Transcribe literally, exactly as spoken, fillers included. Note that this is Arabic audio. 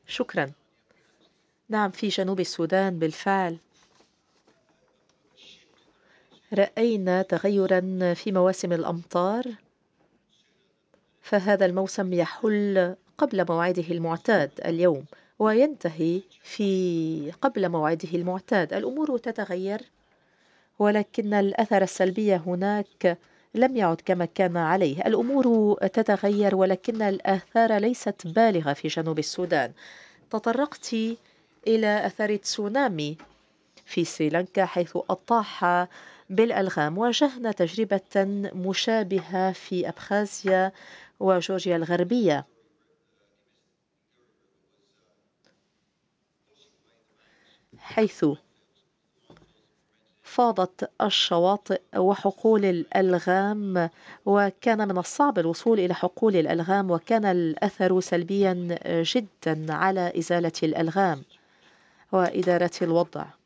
شكرا. نعم، في جنوب السودان بالفعل رأينا تغيرا في مواسم الأمطار، فهذا الموسم يحل قبل موعده المعتاد اليوم وينتهي في قبل موعده المعتاد. الأمور تتغير، ولكن الأثر السلبي هناك لم يعد كما كان عليه. الأمور تتغير ولكن الآثار ليست بالغة في جنوب السودان. تطرقت إلى أثر تسونامي في سريلانكا حيث أطاح بالألغام. واجهنا تجربة مشابهة في أبخازيا وجورجيا الغربية، حيث فاضت الشواطئ وحقول الألغام، وكان من الصعب الوصول إلى حقول الألغام، وكان الأثر سلبيا جدا على إزالة الألغام وإدارة الوضع.